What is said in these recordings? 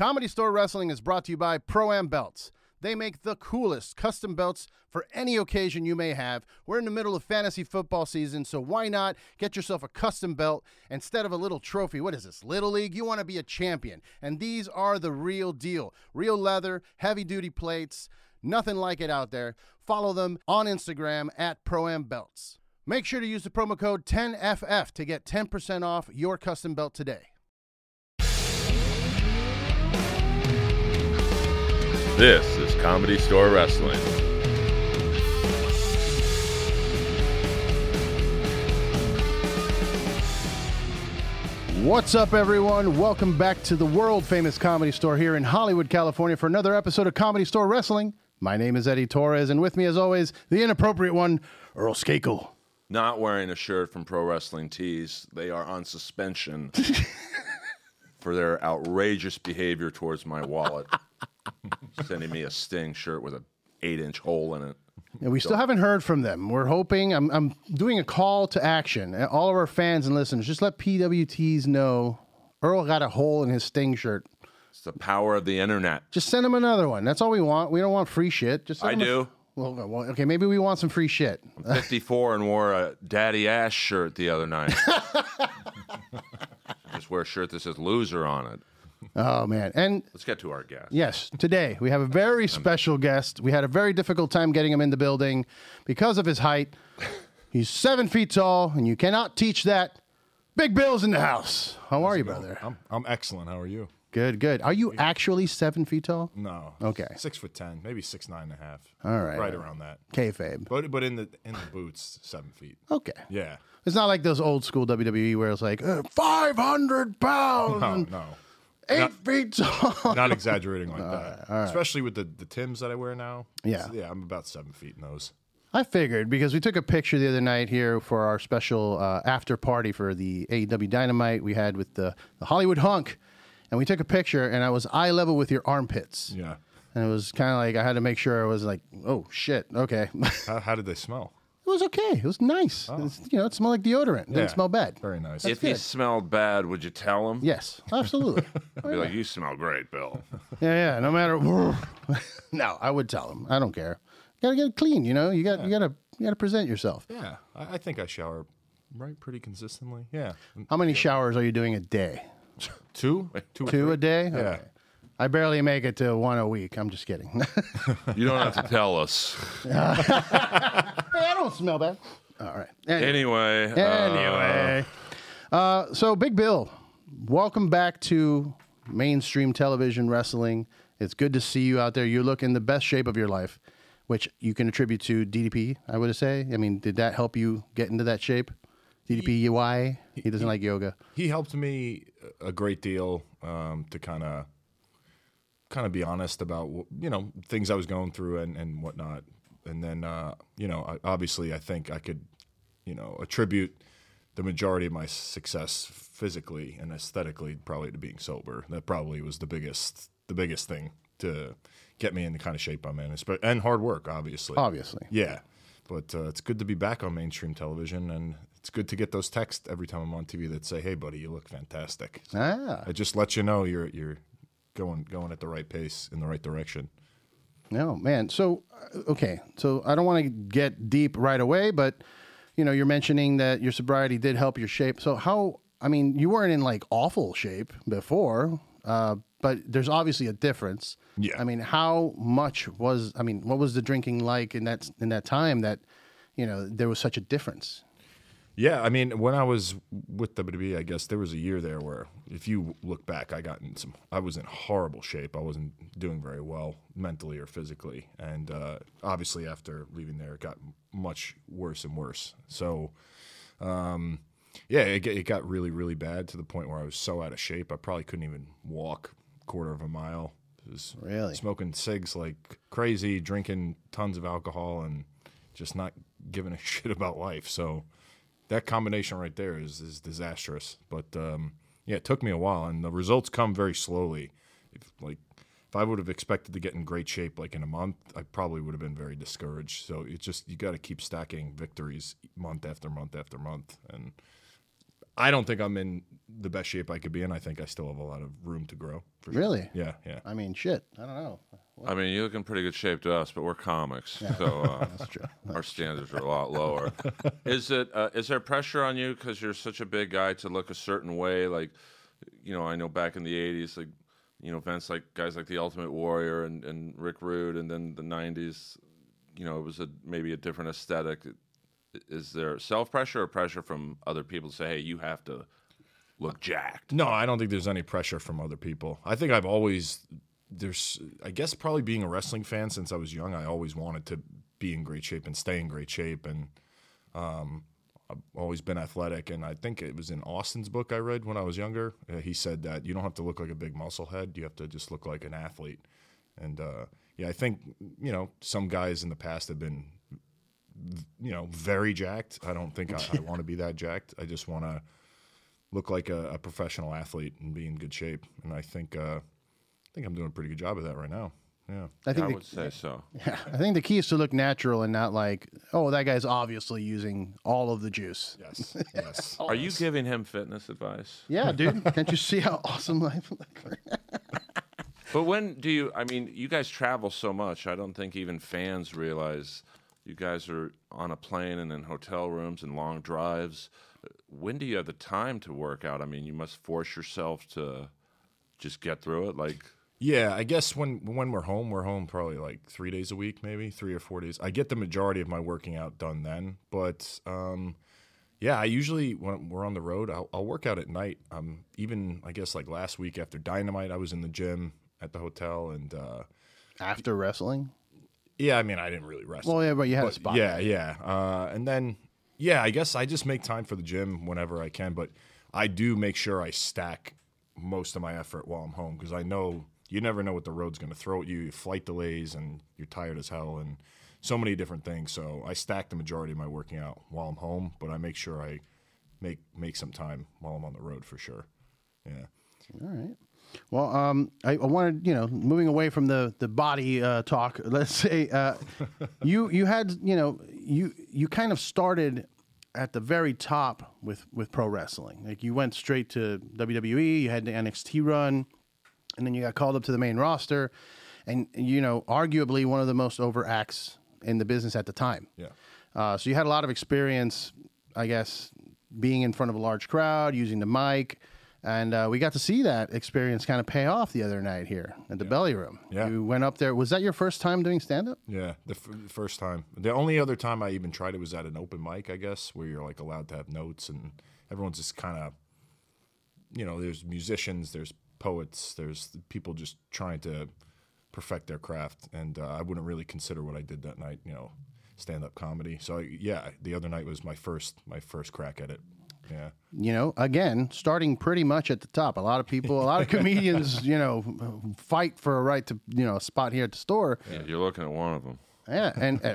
Comedy Store Wrestling is brought to you by Pro-Am Belts. They make the coolest custom belts for any occasion you may have. We're in the middle of fantasy football season, so why not get yourself a custom belt instead of a little trophy? What is this, Little League? You want to be a champion. And these are the real deal. Real leather, heavy-duty plates, nothing like it out there. Follow them on Instagram at Pro-Am Belts. Make sure to use the promo code 10FF to get 10% off your custom belt today. This is Comedy Store Wrestling. What's up, everyone? Welcome back to the world-famous Comedy Store here in Hollywood, California for another episode of Comedy Store Wrestling. My name is Eddie Torres, and with me, as always, the inappropriate one, Earl Skakel. Not wearing a shirt from Pro Wrestling Tees. They are on suspension for their outrageous behavior towards my wallet. Sending me a Sting shirt with an 8-inch hole in it. And we still haven't heard from them. We're hoping, I'm doing a call to action. All of our fans and listeners, just let PWTs know Earl got a hole in his Sting shirt. It's the power of the internet. Just send him another one. That's all we want. We don't want free shit. Just I do. Well, okay, maybe we want some free shit. I'm 54 and wore a Daddy Ass shirt the other night. Just wear a shirt that says loser on it. Oh, man. And let's get to our guest. Yes, today we have a very special guest. We had a very difficult time getting him in the building because of his height. He's 7 feet tall, and you cannot teach that. Big Bill's in the house. How are you, brother? I'm excellent. How are you? Good, good. Are you actually 7 feet tall? No. Okay. 6'10", maybe 6'9.5". All right. Right around that. Kayfabe. But in the boots, 7 feet. Okay. Yeah. It's not like those old school WWE where it's like 500 pounds. No. 8 feet tall. Not exaggerating like that. All right. Especially with the Timbs that I wear now. Yeah. Yeah, I'm about 7 feet in those. I figured because we took a picture the other night here for our special after party for the AEW Dynamite we had with the Hollywood Hunk. And we took a picture, and I was eye level with your armpits. Yeah. And it was kind of like I had to make sure I was like, oh, shit, okay. How did they smell? It was okay. It was nice. Oh. It smelled like deodorant. It didn't smell bad. Very nice. If he smelled bad, would you tell him? Yes, absolutely. I'd be like, you smell great, Bill. Yeah, no matter. No, I would tell him. I don't care. You gotta get it clean. You gotta present yourself. Yeah. I think I shower pretty consistently. Yeah. How many showers are you doing a day? Two? Two a day? Yeah. Okay. I barely make it to one a week. I'm just kidding. You don't have to tell us. Hey, I don't smell bad. All right. Anyway. So Big Bill, welcome back to mainstream television wrestling. It's good to see you out there. You look in the best shape of your life, which you can attribute to DDP, I would say. I mean, did that help you get into that shape? DDP UI? He doesn't like yoga. He helped me a great deal to kind of be honest about things I was going through and whatnot. And then obviously I think I could attribute the majority of my success physically and aesthetically probably to being sober. That probably was the biggest thing to get me in the kind of shape I'm in, and hard work, obviously. Yeah. But it's good to be back on mainstream television, and it's good to get those texts every time I'm on TV that say, "Hey, buddy, you look fantastic." It just lets you know you're going at the right pace in the right direction. No, man. So, okay. So I don't want to get deep right away, but you're mentioning that your sobriety did help your shape. So you weren't in like awful shape before, but there's obviously a difference. Yeah. I mean, what was the drinking like in that time that, there was such a difference? Yeah, I mean, when I was with WWE, I guess there was a year there where, if you look back, I was in horrible shape. I wasn't doing very well mentally or physically, and obviously after leaving there, it got much worse and worse. So, it got really, really bad to the point where I was so out of shape, I probably couldn't even walk a quarter of a mile. Really? Smoking cigs like crazy, drinking tons of alcohol, and just not giving a shit about life. So that combination right there is disastrous. But it took me a while, and the results come very slowly. If I would have expected to get in great shape like in a month, I probably would have been very discouraged. So you got to keep stacking victories month after month after month. And I don't think I'm in the best shape I could be in. I think I still have a lot of room to grow. For sure. Really? Yeah. I mean, shit. I don't know. I mean, you look in pretty good shape to us, but we're comics, so That's true. our standards are a lot lower. Is there pressure on you because you're such a big guy to look a certain way? Like, I know back in the '80s, like, events like guys like the Ultimate Warrior and Rick Rude, and then the '90s, it was maybe a different aesthetic. Is there self-pressure or pressure from other people to say, hey, you have to look jacked? No, I don't think there's any pressure from other people. I think I've always, I guess probably being a wrestling fan since I was young, I always wanted to be in great shape and stay in great shape. And I've always been athletic. And I think it was in Austin's book I read when I was younger. He said that you don't have to look like a big muscle head. You have to just look like an athlete. And I think, some guys in the past have been very jacked. I don't think I want to be that jacked. I just want to look like a professional athlete and be in good shape. And I think I'm doing a pretty good job of that right now. Yeah, I would say so. Yeah, I think the key is to look natural and not like, oh, that guy's obviously using all of the juice. Yes. Are you giving him fitness advice? Yeah, dude. Can't you see how awesome life looks? But when do you? I mean, you guys travel so much. I don't think even fans realize. You guys are on a plane and in hotel rooms and long drives. When do you have the time to work out? I mean, you must force yourself to just get through it. Yeah, I guess when we're home probably like 3 days a week, maybe 3 or 4 days. I get the majority of my working out done then. But I usually when we're on the road, I'll work out at night. Even I guess like last week after Dynamite, I was in the gym at the hotel and After wrestling? Yeah, I mean, I didn't really wrestle. Well, yeah, but you had a spot. Yeah. And then, I guess I just make time for the gym whenever I can. But I do make sure I stack most of my effort while I'm home because I know you never know what the road's going to throw at you. Flight delays and you're tired as hell and so many different things. So I stack the majority of my working out while I'm home, but I make sure I make some time while I'm on the road for sure. Yeah. All right. Well, I wanted, moving away from the body talk, let's say you had, you kind of started at the very top with pro wrestling. Like you went straight to WWE, you had the NXT run, and then you got called up to the main roster, and arguably one of the most over acts in the business at the time. Yeah. So you had a lot of experience, I guess, being in front of a large crowd, using the mic. And we got to see that experience kind of pay off the other night here at the Belly Room. Yeah. You went up there. Was that your first time doing stand-up? Yeah, the first time. The only other time I even tried it was at an open mic, I guess, where you're like allowed to have notes and everyone's just kind of, there's musicians, there's poets, there's people just trying to perfect their craft. And I wouldn't really consider what I did that night, stand-up comedy. So, the other night was my first crack at it. Yeah. Again, starting pretty much at the top. A lot of comedians, fight for a right to, a spot here at the store. Yeah, you're looking at one of them. Yeah, and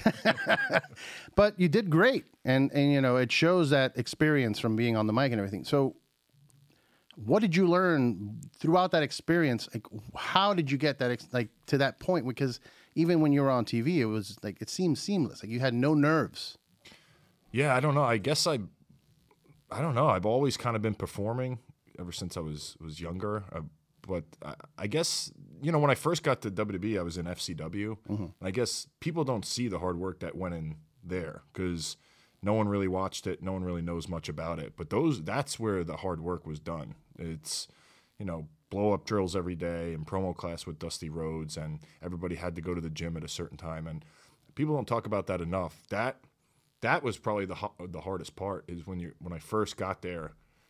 but you did great, and it shows that experience from being on the mic and everything. So, what did you learn throughout that experience? Like, how did you get that to that point? Because even when you were on TV, it was like it seemed seamless. Like you had no nerves. Yeah, I don't know. I guess I don't know. I've always kind of been performing ever since I was younger. But I guess, when I first got to WWE, I was in FCW. Mm-hmm. And I guess people don't see the hard work that went in there because no one really watched it. No one really knows much about it. But that's where the hard work was done. It's, blow-up drills every day and promo class with Dusty Rhodes. And everybody had to go to the gym at a certain time. And people don't talk about that enough. That was probably the hardest part is when I first got there,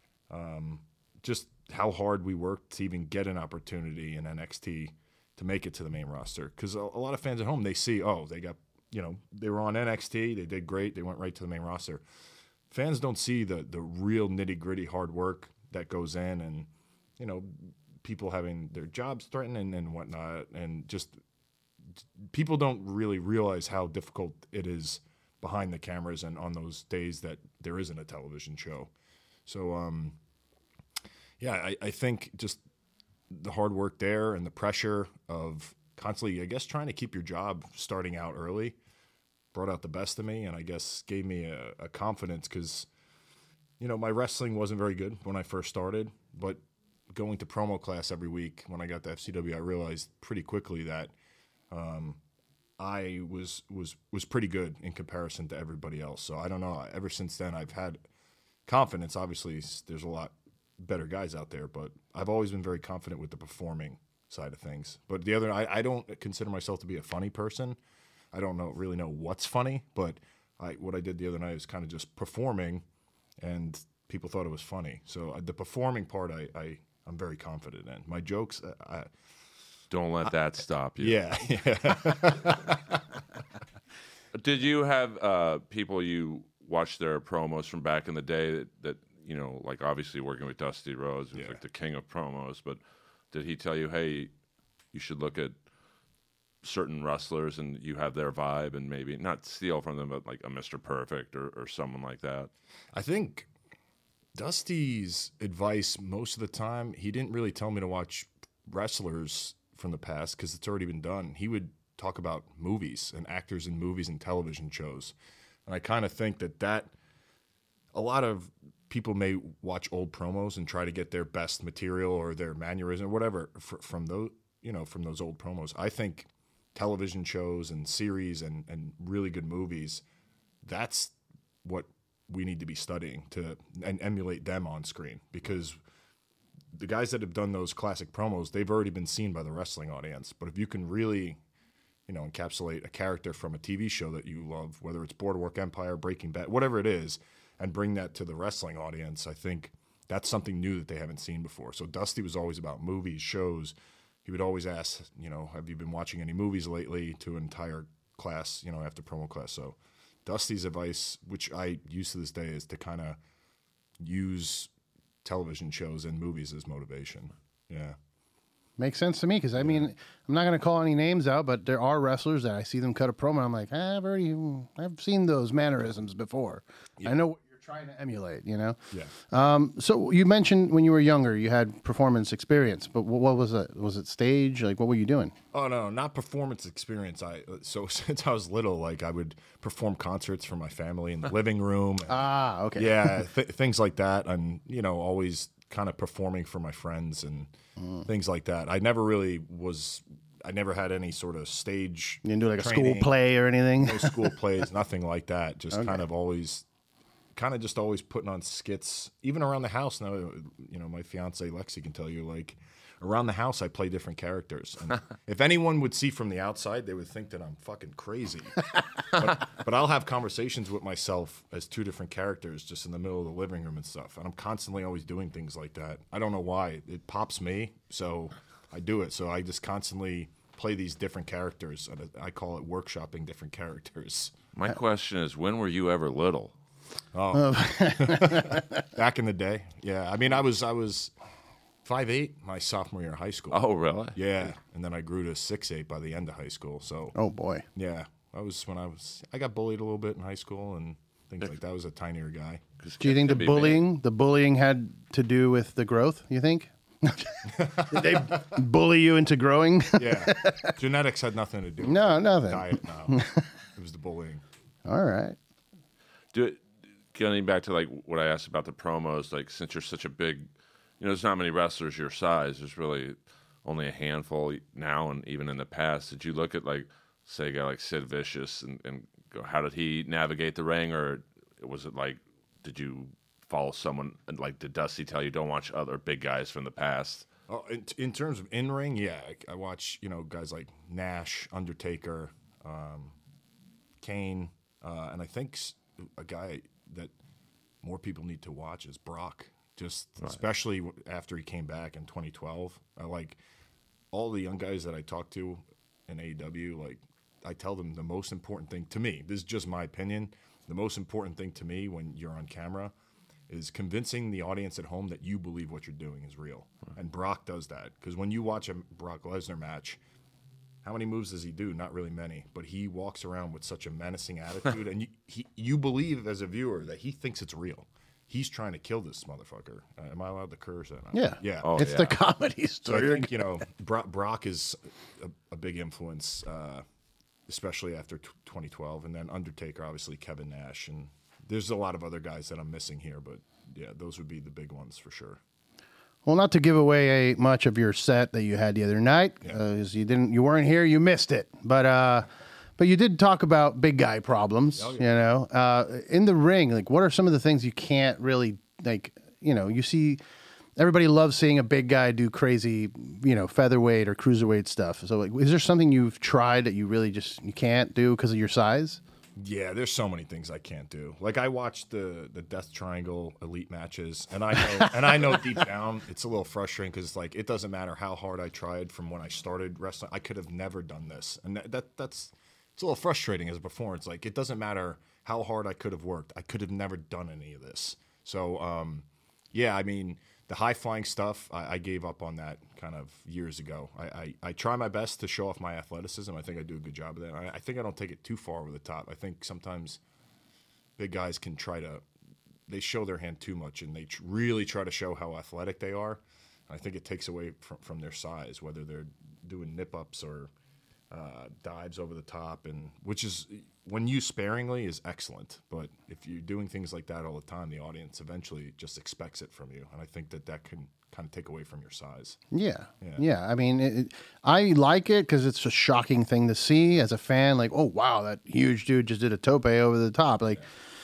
just how hard we worked to even get an opportunity in NXT to make it to the main roster. Because a lot of fans at home, they see, they got, they were on NXT, they did great, they went right to the main roster. Fans don't see the real nitty gritty hard work that goes in and, people having their jobs threatened and whatnot. And just people don't really realize how difficult it is behind the cameras and on those days that there isn't a television show. So, I think just the hard work there and the pressure of constantly, I guess, trying to keep your job starting out early brought out the best of me and I guess gave me a confidence because, my wrestling wasn't very good when I first started, but going to promo class every week when I got to FCW, I realized pretty quickly that I was pretty good in comparison to everybody else. So I don't know. Ever since then, I've had confidence. Obviously, there's a lot better guys out there, but I've always been very confident with the performing side of things. But I don't consider myself to be a funny person. I don't really know what's funny, but what I did the other night was kind of just performing, and people thought it was funny. So the performing part, I'm very confident in. My jokes, Don't let that stop you. yeah. Did you have people you watched their promos from back in the day that like obviously working with Dusty Rhodes, who's like the king of promos, but did he tell you, hey, you should look at certain wrestlers and you have their vibe and maybe not steal from them, but like a Mr. Perfect or someone like that? I think Dusty's advice most of the time, he didn't really tell me to watch wrestlers from the past because it's already been done. He would talk about movies and actors in movies and television shows. And I kind of think that a lot of people may watch old promos and try to get their best material or their mannerism or whatever from those, from those old promos. I think television shows and series and really good movies, that's what we need to be studying and emulate them on screen, because the guys that have done those classic promos, they've already been seen by the wrestling audience. But if you can really, encapsulate a character from a TV show that you love, whether it's Boardwalk Empire, Breaking Bad, whatever it is, and bring that to the wrestling audience, I think that's something new that they haven't seen before. So Dusty was always about movies, shows. He would always ask, have you been watching any movies lately, to an entire class, after promo class. So Dusty's advice, which I use to this day, is to kind of use television shows and movies as motivation. Yeah. Makes sense to me, because I'm not going to call any names out, but there are wrestlers that I see them cut a promo, and I'm like, I've seen those mannerisms before. Yeah. I know what you're trying to emulate, Yeah. So you mentioned when you were younger, you had performance experience, but what was it? Was it stage? Like, what were you doing? Oh no, not performance experience. So since I was little, like I would perform concerts for my family in the living room. Okay. Yeah, things like that, and always kind of performing for my friends and things like that. I never had any sort of stage. You didn't do like training, a school play or anything? No school plays, nothing like that. Just kind of always putting on skits, even around the house. Now, my fiance Lexi can tell you, like, around the house, I play different characters. And if anyone would see from the outside, they would think that I'm fucking crazy. But I'll have conversations with myself as two different characters just in the middle of the living room and stuff. And I'm constantly always doing things like that. I don't know why. It pops me, so I do it. So I just constantly play these different characters. And I call it workshopping different characters. My question is, when were you ever little? Oh, back in the day. Yeah. I mean, I was 5'8" my sophomore year of high school. Oh, really? Yeah. And then I grew to 6'8" by the end of high school. So, oh boy. Yeah. I got bullied a little bit in high school and things like that. I was a tinier guy. Do you think the bullying had to do with the growth, you think? Did they bully you into growing? Yeah. Genetics had nothing to do with No, nothing. diet. No. It was the bullying. All right. Getting back to like what I asked about the promos, like since you're such a big, there's not many wrestlers your size. There's really only a handful now, and even in the past. Did you look at like, say, a guy like Sid Vicious and go, how did he navigate the ring, or was it like, did you follow someone and like did Dusty tell you don't watch other big guys from the past? Oh, in terms of in ring, yeah, I watch guys like Nash, Undertaker, Kane, and I think a guy that more people need to watch is Brock. Just especially after he came back in 2012. I like all the young guys that I talk to in AEW. Like I tell them the most important thing to me. This is just my opinion. The most important thing to me when you're on camera is convincing the audience at home that you believe what you're doing is real. Right. And Brock does that, because when you watch a Brock Lesnar match, how many moves does he do? Not really many, but he walks around with such a menacing attitude, and you believe as a viewer that he thinks it's real. He's trying to kill this motherfucker. Am I allowed to curse? Yeah. Yeah. Oh, it's the comedy story. So I think, Brock is a big influence, especially after 2012. And then Undertaker, obviously Kevin Nash. And there's a lot of other guys that I'm missing here, but yeah, those would be the big ones for sure. Well, not to give away much of your set that you had the other night, because you weren't here, you missed it. But you did talk about big guy problems. Oh, yeah. You know, in the ring. Like, what are some of the things you can't really like? You know, you see. Everybody loves seeing a big guy do crazy, you know, featherweight or cruiserweight stuff. So, like, is there something you've tried that you really you can't do because of your size? Yeah, there's so many things I can't do. Like I watched the Death Triangle elite matches, and I know deep down it's a little frustrating because like it doesn't matter how hard I tried from when I started wrestling, I could have never done this, and that's it's a little frustrating as a performer. It's like it doesn't matter how hard I could have worked, I could have never done any of this. So yeah, I mean the high flying stuff, I gave up on that kind of years ago. I try my best to show off my athleticism. I think I do a good job of that. I think I don't take it too far over the top. I think sometimes big guys can they show their hand too much and they really try to show how athletic they are. I think it takes away from their size, whether they're doing nip ups or dives over the top, and which is when used sparingly is excellent. But if you're doing things like that all the time, the audience eventually just expects it from you, and I think that can kind of take away from your size. Yeah. I mean, I like it because it's a shocking thing to see as a fan. Like, oh wow, that huge dude just did a tope over the top. Like,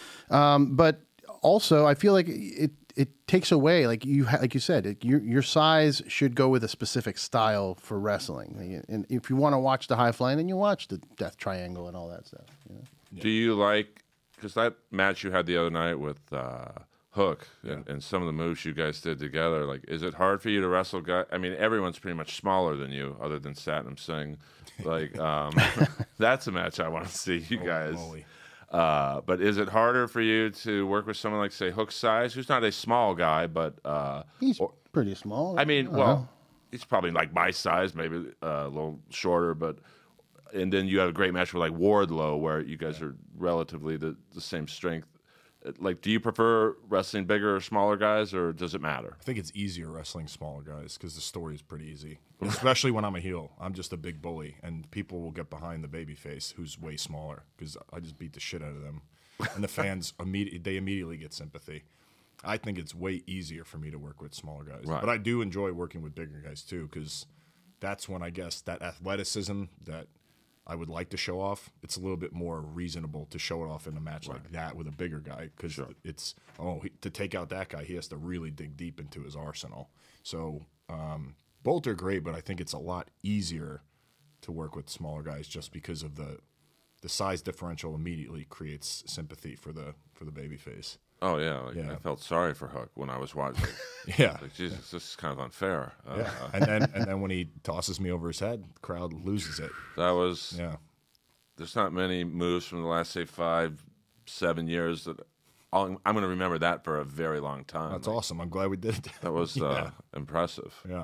but also I feel like it takes away, like you said, your size should go with a specific style for wrestling. And if you want to watch the high flying, then you watch the Death Triangle and all that stuff. You know? Do you like, because that match you had the other night with Hook and some of the moves you guys did together, like, is it hard for you to wrestle guys? I mean, everyone's pretty much smaller than you other than Satnam Singh. Like, that's a match I want to see you guys. Holy. But is it harder for you to work with someone like, say, Hook's size, who's not a small guy, but he's pretty small. I mean, well, he's probably like my size, maybe a little shorter, and then you have a great match with like Wardlow, where you guys are relatively the same strength. Like, do you prefer wrestling bigger or smaller guys, or does it matter? I think it's easier wrestling smaller guys because the story is pretty easy, especially when I'm a heel. I'm just a big bully, and people will get behind the babyface who's way smaller because I just beat the shit out of them, and the fans immediately get sympathy. I think it's way easier for me to work with smaller guys, right. But I do enjoy working with bigger guys too because that's when I guess that athleticism that I would like to show off, it's a little bit more reasonable to show it off in a match like that with a bigger guy because it's to take out that guy, he has to really dig deep into his arsenal. So both are great, but I think it's a lot easier to work with smaller guys just because of the size differential immediately creates sympathy for the babyface. Oh yeah, I felt sorry for Hook when I was watching. Yeah, like, Jesus, this is kind of unfair. Yeah, and then when he tosses me over his head, the crowd loses it. That was There's not many moves from the last, say, 5-7 years that I'm going to remember that for a very long time. That's awesome. I'm glad we did it. That was impressive. Yeah.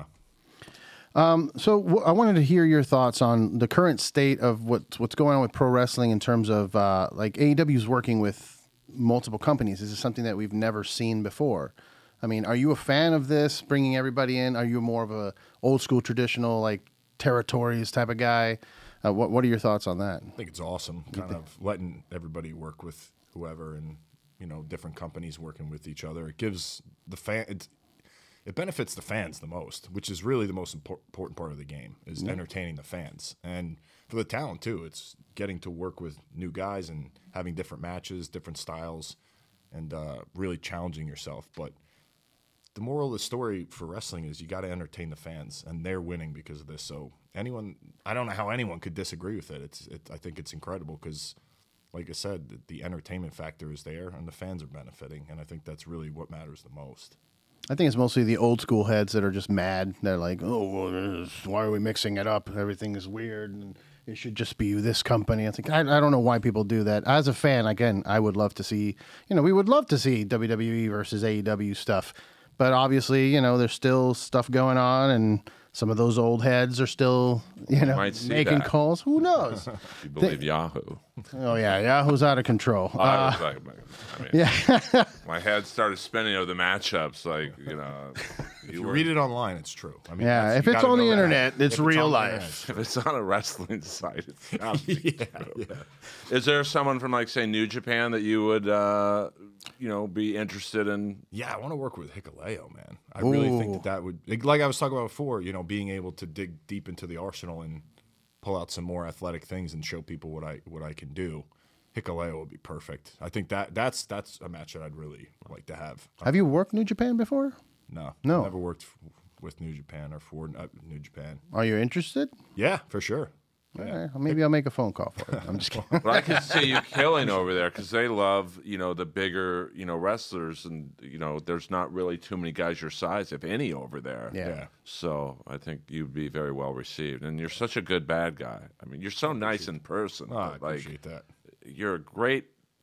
So I wanted to hear your thoughts on the current state of what's going on with pro wrestling in terms of like AEW's working with multiple companies. This is something that we've never seen before. I mean, are you a fan of this, bringing everybody in? Are you more of a old school traditional like territories type of guy? What are your thoughts on that? I think it's awesome, kind of letting everybody work with whoever, and different companies working with each other. It gives the it benefits the fans the most, which is really the most important part of the game, is entertaining the fans. And for the talent, too, it's getting to work with new guys and having different matches, different styles, and really challenging yourself. But the moral of the story for wrestling is you got to entertain the fans, and they're winning because of this. So I don't know how anyone could disagree with it. I think it's incredible because, like I said, the entertainment factor is there, and the fans are benefiting, and I think that's really what matters the most. I think it's mostly the old school heads that are just mad. They're like, oh, well, why are we mixing it up? Everything is weird, and it should just be this company. I think I don't know why people do that. As a fan, again, I would love to see, we would love to see WWE versus AEW stuff. But obviously, there's still stuff going on, and some of those old heads are still, making calls. Who knows? If you believe Yahoo. Oh, yeah. Yahoo's out of control. My head started spinning over the matchups. Like, If you read it online, it's true. I mean, Yeah, that's- if you it's gotta on the know that. internet, If it's real on the life. If it's on a wrestling site, it's gotta be true. Yeah. Is there someone from, like, say, New Japan that you would, be interested in? Yeah, I want to work with Hikuleo, man. I really think that would, like I was talking about before, being able to dig deep into the arsenal and pull out some more athletic things and show people what I can do. Hikuleo would be perfect. I think that's a match that I'd really like to have. Have you worked New Japan before? No. No. Never worked with New Japan or for New Japan. Are you interested? Yeah, for sure. All right, well, maybe I'll make a phone call for you. I'm just kidding. But I could see you killing over there because they love, the bigger, wrestlers, and there's not really too many guys your size, if any, over there. Yeah. So I think you'd be very well received, and you're such a good bad guy. I mean, you're so nice in person. Oh, I but, like, appreciate that. you're a great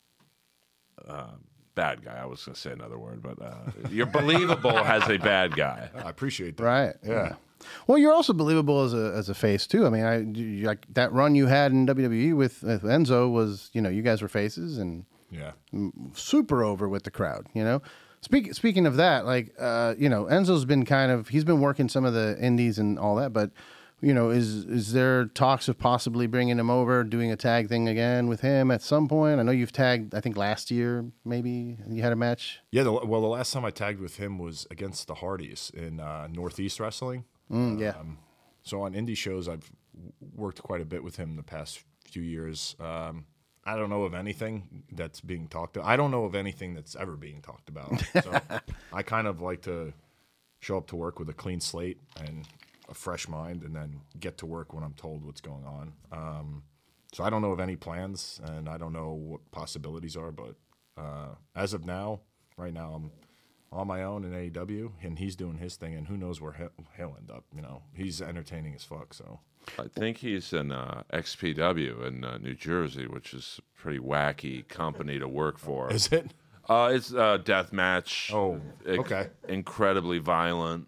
bad guy. I was going to say another word, but you're believable as a bad guy. I appreciate that. Right. Yeah. Well, you're also believable as a face too. I mean, like that run you had in WWE with Enzo was, you guys were faces and Yeah. super over with the crowd. Speaking of that, like Enzo's been he's been working some of the indies and all that, but is there talks of possibly bringing him over, doing a tag thing again with him at some point? I know you've tagged, I think last year maybe you had a match. Yeah, the last time I tagged with him was against the Hardys in Northeast Wrestling. Yeah. So on indie shows, I've worked quite a bit with him the past few years. I don't know of anything that's being talked about. I don't know of anything that's ever being talked about. So I kind of like to show up to work with a clean slate and a fresh mind and then get to work when I'm told what's going on. So I don't know of any plans, and I don't know what possibilities are, but as of now, right now, I'm on my own in AEW, and he's doing his thing, and who knows where he'll end up. He's entertaining as fuck. So I think he's in XPW in New Jersey, which is a pretty wacky company to work for. is it? It's a death match. Oh, okay. Incredibly violent.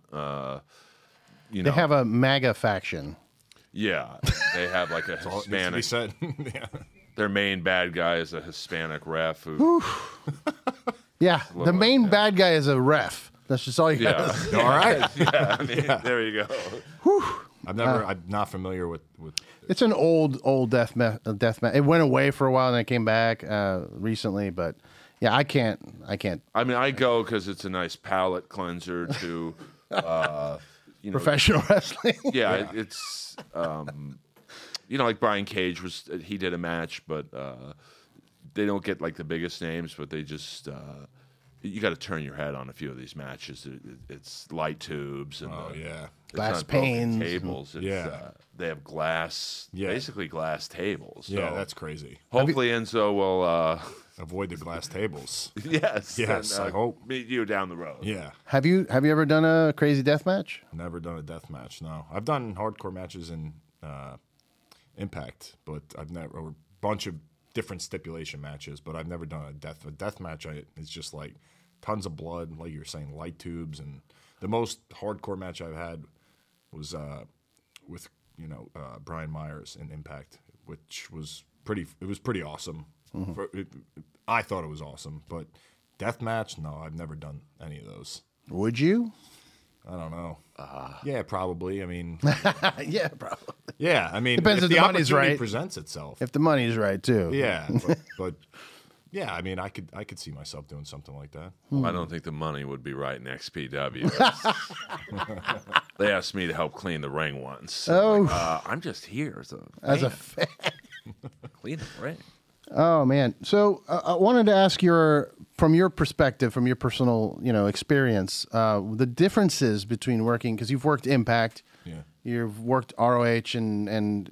They have a MAGA faction. Yeah, they have like a All it needs to be Hispanic. said. Yeah. Their main bad guy is a Hispanic ref who. Yeah. The main bad guy is a ref. That's just all you got. Yeah. All right. Yeah, I mean, there you go. I'm not familiar with. It's an old death match. It went away for a while and it came back recently, but yeah, I can't. I mean, I go because it's a nice palate cleanser to, Professional wrestling. Yeah, it's like Brian Cage he did a match, but they don't get like the biggest names, but they just you got to turn your head on a few of these matches. It's light tubes and yeah. it's Glass not broken panes. tables. It's, Yeah. they have glass, basically glass tables. Yeah, So that's crazy. hopefully Enzo will. Avoid the glass tables. Yes, Yes, and, I hope. meet you down the road. Yeah. Have you ever done a crazy death match? Never done a death match. No, I've done hardcore matches in Impact, but I've never a bunch of different stipulation matches. But I've never done a death match. It's just like tons of blood, like you're saying, light tubes, and the most hardcore match I've had was with Brian Myers in Impact, which was pretty. It was pretty awesome. I thought it was awesome, but death match, no, I've never done any of those. Would you? I don't know. Yeah, probably. I mean, Yeah, probably. yeah. I mean, Depends if the money's opportunity right. presents itself. If the money's right too. Yeah, but yeah. I mean, I could see myself doing something like that. I don't think the money would be right in XPW. They asked me to help clean the ring once. I'm just here As a fan. clean the ring. Oh man. So I wanted to ask from your perspective, from your personal, experience, the differences between working, because you've worked Impact, you've worked ROH and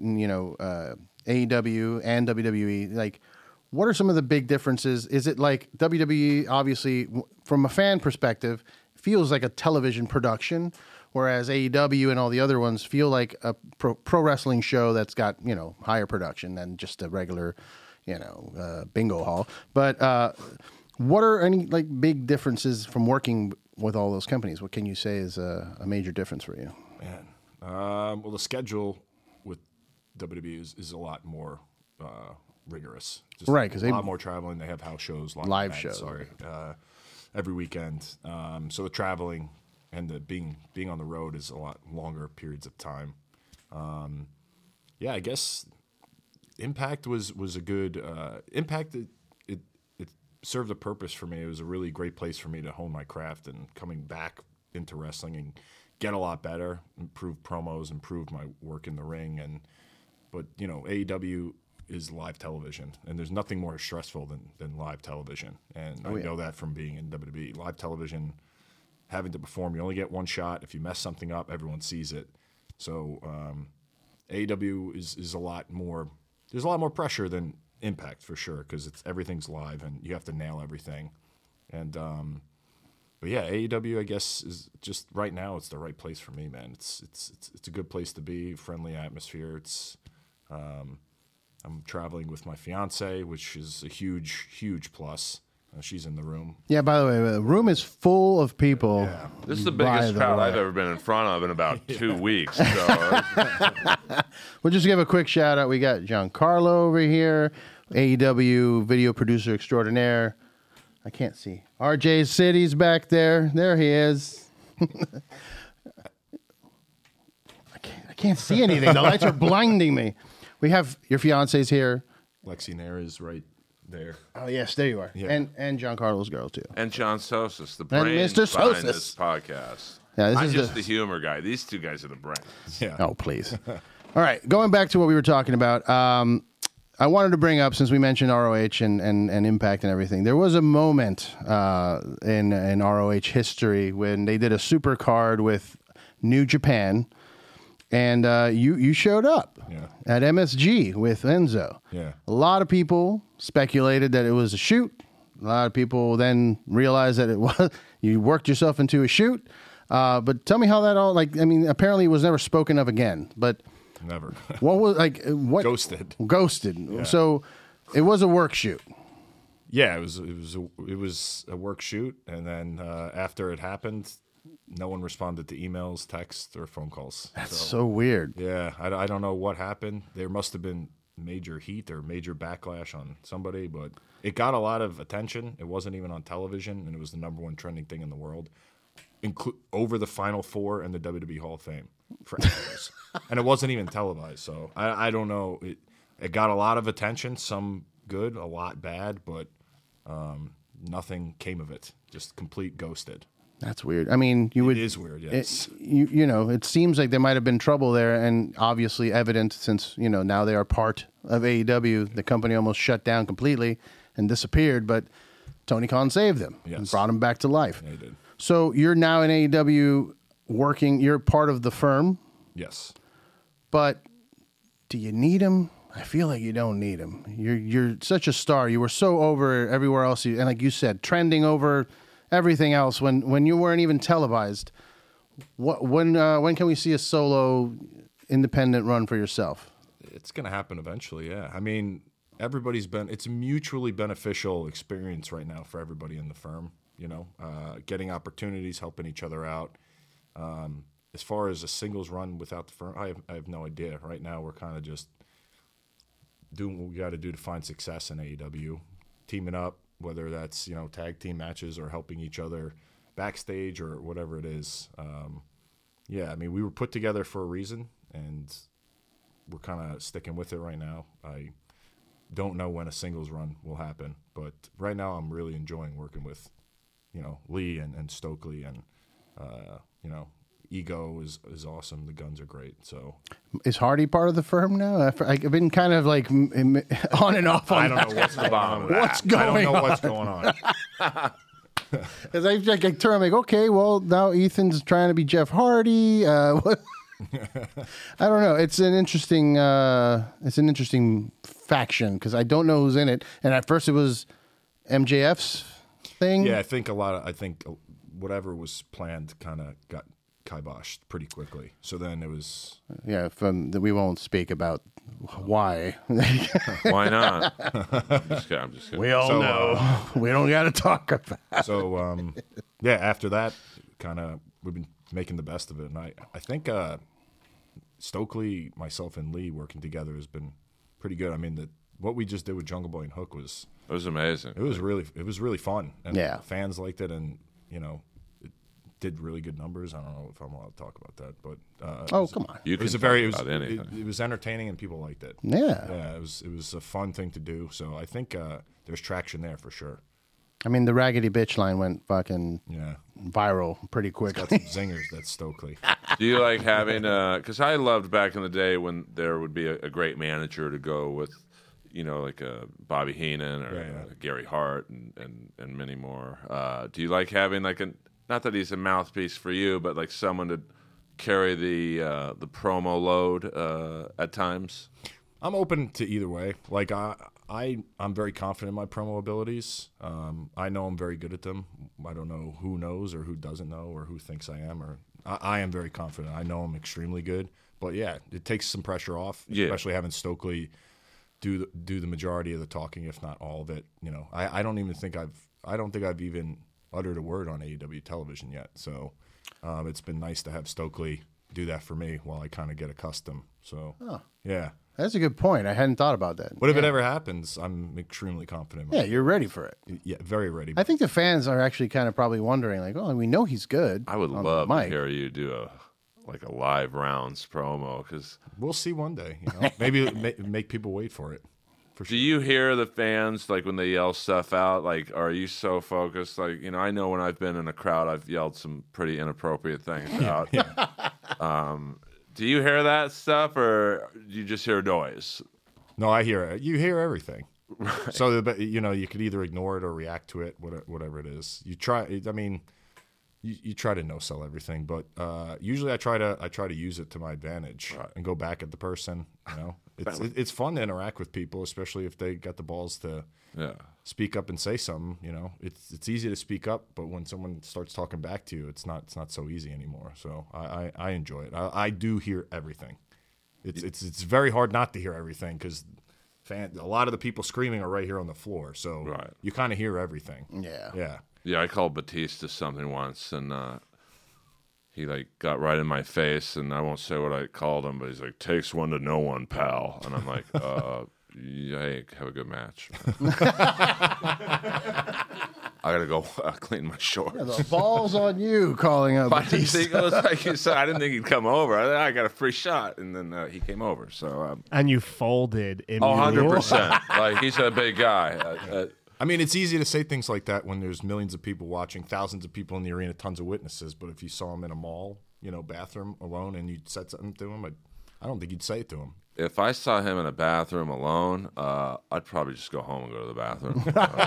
AEW and WWE. Like, what are some of the big differences? Is it like WWE, obviously, from a fan perspective, feels like a television production, whereas AEW and all the other ones feel like a pro wrestling show that's got, higher production than just a regular, bingo hall. But what are any like big differences from working with all those companies? What can you say is a major difference for you? Man, well, the schedule with WWE is a lot more rigorous. Just Right, 'cause a they- lot more traveling. They have house shows, Live events, shows. Sorry, every weekend. So the traveling and being on the road is a lot longer periods of time. Yeah, I guess Impact was a good Impact. It served a purpose for me. It was a really great place for me to hone my craft, and coming back into wrestling and get a lot better, improve promos, improve my work in the ring. But you know, AEW is live television, and there's nothing more stressful than live television. And I know that from being in WWE. Live television, having to perform, you only get one shot. If you mess something up, everyone sees it. So AEW is a lot more. There's a lot more pressure than Impact for sure, because everything's live and you have to nail everything. And but yeah, AEW, I guess, is just right now. It's the right place for me, man. It's a good place to be. Friendly atmosphere. It's I'm traveling with my fiance, which is a huge plus. She's in the room. Yeah, by the way, the room is full of people. Yeah. This is the biggest crowd I've ever been in front of in about 2 weeks. So. We'll just give a quick shout out. We got Giancarlo over here, AEW video producer extraordinaire. I can't see. RJ City's back there. There he is. I can't see anything. The lights are blinding me. We have your fiance's here. Lexi Nair is right there. Oh, yes, there you are. Yeah. And Giancarlo's girl, too. And John Sosis, the brains Mr. behind Sosis. this podcast. Yeah, this I'm is just the humor guy. These two guys are the brains. Yeah. Oh, please. All right, going back to what we were talking about, I wanted to bring up, since we mentioned ROH and Impact and everything, there was a moment in ROH history when they did a super card with New Japan, and you showed up at MSG with Enzo. Yeah. A lot of people speculated that it was a shoot. A lot of people then realized that it was. You worked yourself into a shoot. But tell me how that all, apparently it was never spoken of again. But Never. what was, what? Ghosted. Ghosted. Yeah. So it was a work shoot. Yeah, it was a work shoot, and then after it happened, no one responded to emails, texts, or phone calls. That's so weird. Yeah, I don't know what happened. There must have been major heat or major backlash on somebody, but it got a lot of attention. It wasn't even on television, and it was the #1 trending thing in the world, over the Final Four and the WWE Hall of Fame for hours. And it wasn't even televised, so I don't know. It got a lot of attention, some good, a lot bad, but nothing came of it. Just complete ghosted. That's weird. I mean, It is weird, yes. It seems like there might have been trouble there, and obviously evident since, now they are part of AEW. The company almost shut down completely and disappeared, but Tony Khan saved them and brought them back to life. Yeah, he did. So you're now in AEW working, you're part of the firm, Yes. but do you need him? I feel like you don't need him. You're such a star. You were so over everywhere else, and like you said, trending over everything else when you weren't even televised. When can we see a solo independent run for yourself? It's going to happen eventually, yeah. I mean, it's a mutually beneficial experience right now for everybody in the firm, getting opportunities, helping each other out. As far as a singles run without the firm, I have no idea. Right now, we're kind of just doing what we got to do to find success in AEW, teaming up, whether that's tag team matches or helping each other backstage or whatever it is. Yeah, I mean, we were put together for a reason, and we're kind of sticking with it right now. I don't know when a singles run will happen, but right now I'm really enjoying working with Lee and Stokely, and Ego is awesome. The Guns are great. So is Hardy part of the firm now? I've been kind of like on and off on I don't know what's going on. What's going on? I don't know what's going on. As I turn, I'm like, okay, well now Ethan's trying to be Jeff Hardy. What? I don't know. It's an interesting faction because I don't know who's in it. And at first it was MJF's thing. Yeah, I think whatever was planned kind of got kiboshed pretty quickly. So then it was we won't speak about why. Why not? I'm just kidding. We all know. We don't got to talk about it. So after that, kind of we've been making the best of it, and I think Stokely, myself, and Lee working together has been pretty good. I mean, what we just did with Jungle Boy and Hook was amazing. It was really fun, and fans liked it, and it did really good numbers. I don't know if I'm allowed to talk about that, but come on. You it was can a very talk about anything. it was entertaining and people liked it. Yeah. It was a fun thing to do. So I think there's traction there for sure. I mean, the raggedy bitch line went fucking Yeah, viral pretty got some quickly. zingers. That's Stokely. Do you like having? Because I loved back in the day when there would be a great manager to go with, like Bobby Heenan or Gary Hart and many more. Do you like having like not that he's a mouthpiece for you, but like someone to carry the promo load at times? I'm open to either way. Like I'm very confident in my promo abilities. I know I'm very good at them. I don't know who knows or who doesn't know or who thinks I am. Or I am very confident. I know I'm extremely good. But yeah, it takes some pressure off, especially having Stokely do the majority of the talking, if not all of it. I don't think I've even uttered a word on AEW television yet. So it's been nice to have Stokely do that for me while I kind of get accustomed. So yeah. That's a good point. I hadn't thought about that. But if it ever happens, I'm extremely confident. Yeah, you're ready for it. Yeah, very ready. I think the fans are actually kind of probably wondering, like, oh, we know he's good. I would love to hear you do a live rounds promo because we'll see one day. Maybe make people wait for it. For sure. Do you hear the fans like when they yell stuff out? Like, are you so focused? Like, I know when I've been in a crowd, I've yelled some pretty inappropriate things out. Do you hear that stuff, or do you just hear noise? No, I hear it. You hear everything. Right. So you could either ignore it or react to it, whatever it is. You try. I mean, you try to no sell everything, but usually I try to use it to my advantage and go back at the person. It's fun to interact with people, especially if they got the balls to speak up and say something. It's easy to speak up, but when someone starts talking back to you, it's not so easy anymore. So I enjoy it. I do hear everything. It's very hard not to hear everything because a lot of the people screaming are right here on the floor. So you kind of hear everything. Yeah, I called Batista something once, and he got right in my face, and I won't say what I called him, but he's like, "Takes one to know one, pal," and I'm like, "Hey, have a good match." I gotta go clean my shorts. Yeah, the ball's on you calling out Batista. I didn't think he'd come over. I got a free shot, and then he came over. So and you folded. 100%. Like he's a big guy. I mean, it's easy to say things like that when there's millions of people watching, thousands of people in the arena, tons of witnesses. But if you saw him in a mall, bathroom alone, and you said something to him, I don't think you'd say it to him. If I saw him in a bathroom alone, I'd probably just go home and go to the bathroom.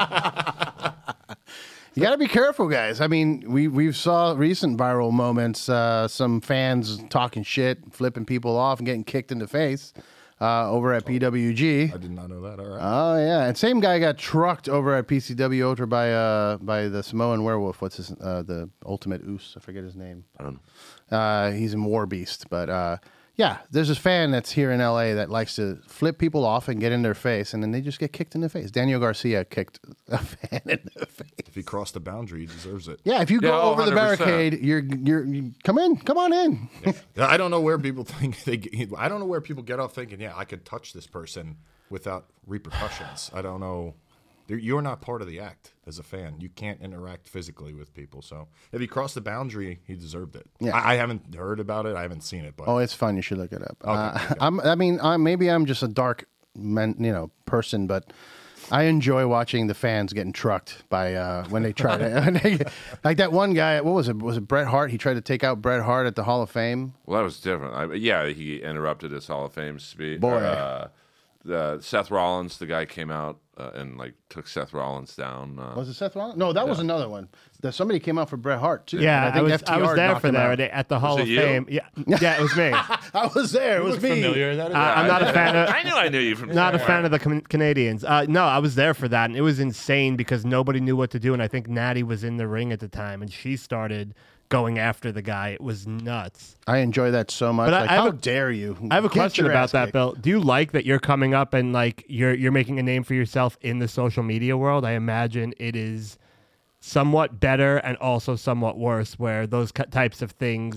You got to be careful, guys. I mean, we saw recent viral moments, some fans talking shit, flipping people off, and getting kicked in the face over at PWG. I did not know that. All right. Oh, yeah. And same guy got trucked over at PCW Ultra by the Samoan werewolf. What's his, the Ultimate Oos? I forget his name. He's in War Beast. But, yeah, there's this fan that's here in L.A. that likes to flip people off and get in their face, and then they just get kicked in the face. Daniel Garcia kicked a fan in the face. If he crossed the boundary, he deserves it. Yeah, if you go over 100%. the barricade, you come on in. Yeah. I don't know where people think I don't know where people get off thinking, I could touch this person without repercussions. I don't know. You're not part of the act as a fan. You can't interact physically with people. So if he crossed the boundary, he deserved it. Yeah. I haven't heard about it. I haven't seen it. But It's fun. You should look it up. Okay. Maybe I'm just a dark person, but I enjoy watching the fans getting trucked by when they try to like that one guy. What was it? Was it Bret Hart? He tried to take out Bret Hart at the Hall of Fame. Well, that was different. He interrupted his Hall of Fame speech. Boy. Seth Rollins, the guy came out and took Seth Rollins down. Was it Seth Rollins? No, that was another one. Somebody came out for Bret Hart too. Yeah, I was there for that at the Hall of you? Fame. Yeah, it was me. I was there. It was me. familiar. I'm not a fan of. I knew you from. Not a fan of the Canadians. No, I was there for that, and it was insane because nobody knew what to do, and I think Natty was in the ring at the time, and she started going after the guy. It was nuts. I enjoy that so much. But how dare you? I have a Get question your about ass that, kicked. Bill. Do you like that you're coming up and you're making a name for yourself in the social media world? I imagine it is somewhat better and also somewhat worse, where those types of things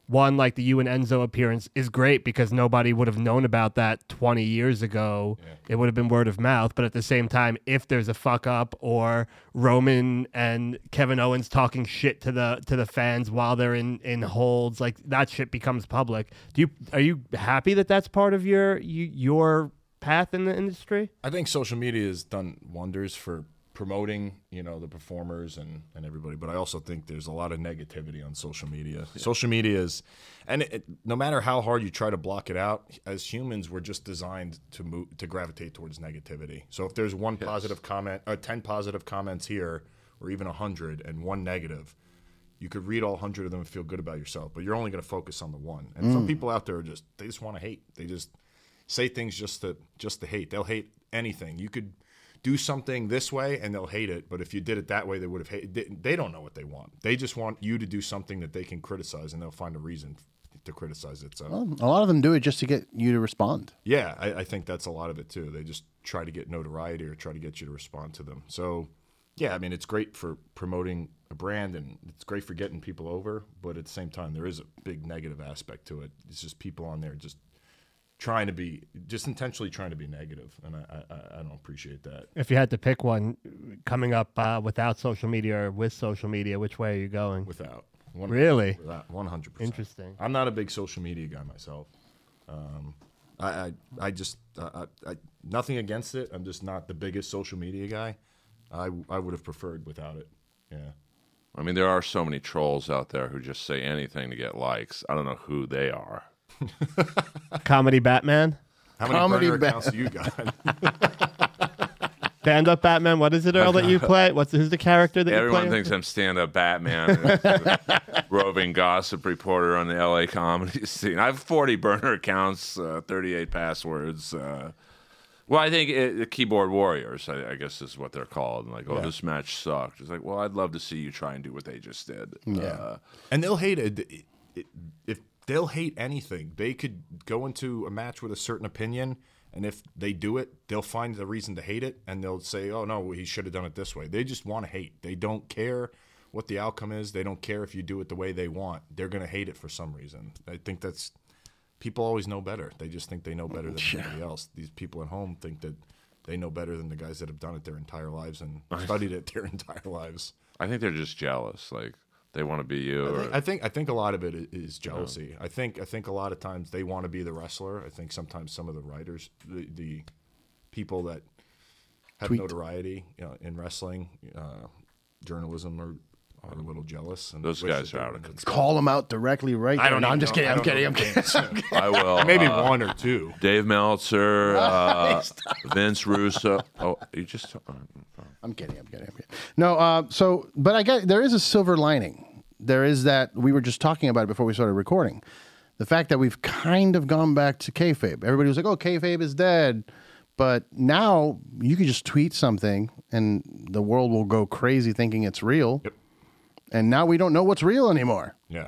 one, like the you and Enzo appearance is great because nobody would have known about that 20 years ago. Yeah. It would have been word of mouth. But at the same time, if there's a fuck up or Roman and Kevin Owens talking shit to the fans while they're in holds, like that shit becomes public. Are you happy that that's part of your path in the industry? I think social media has done wonders for promoting, the performers and everybody, but I also think there's a lot of negativity on social media. Yeah. Social media is, and no matter how hard you try to block it out, as humans, we're just designed to gravitate towards negativity. So if there's one positive comment, 10 positive comments here, or even 100 and one negative, you could read all 100 of them and feel good about yourself, but you're only going to focus on the one. And some people out there are they just want to hate. They just say things just to hate. They'll hate anything. You could do something this way and they'll hate it, but if you did it that way, they would have hated. They don't know what they want. They just want you to do something that they can criticize, and they'll find a reason to criticize it. So a lot of them do it just to get you to respond. Yeah, I think that's a lot of it too. They just try to get notoriety or try to get you to respond to them. So yeah, I mean, it's great for promoting a brand and it's great for getting people over, but at the same time, there is a big negative aspect to it. It's just people on there just intentionally trying to be negative, and I don't appreciate that. If you had to pick one coming up without social media or with social media, which way are you going? Without. Really? Without, 100%. Interesting. I'm not a big social media guy myself. I just nothing against it. I'm just not the biggest social media guy. I would have preferred without it. Yeah. I mean, there are so many trolls out there who just say anything to get likes. I don't know who they are. Comedy Batman? How many burner accounts do you got? Stand-up Batman? What is it, Earl, that you play? Who's the character that you play? Everyone thinks I'm stand-up Batman. Roving gossip reporter on the LA comedy scene. I have 40 burner accounts, 38 passwords. Well, I think the keyboard warriors, I guess is what they're called. Like, this match sucked. It's like, well, I'd love to see you try and do what they just did. Yeah. And they'll hate it. If they'll hate anything. They could go into a match with a certain opinion, and if they do it, they'll find the reason to hate it, and they'll say, oh, no, he should have done it this way. They just want to hate. They don't care what the outcome is. They don't care if you do it the way they want. They're going to hate it for some reason. I think that's – people always know better. They just think they know better than anybody else. These people at home think that they know better than the guys that have done it their entire lives and studied it their entire lives. I think they're just jealous, like – they want to be you. I think a lot of it is jealousy. I think a lot of times they want to be the wrestler. I think sometimes some of the writers, the people that have notoriety in wrestling, journalism are a little jealous. And those guys are out of control. Call them out directly right there. I'm just kidding. I'm kidding. I will. Maybe one or two. Dave Meltzer, Vince Russo. Oh, you just... I'm kidding. No, but I get there is a silver lining. There is that we were just talking about it before we started recording. The fact that we've kind of gone back to kayfabe. Everybody was like, "Oh, kayfabe is dead," but now you can just tweet something and the world will go crazy thinking it's real. Yep. And now we don't know what's real anymore. Yeah.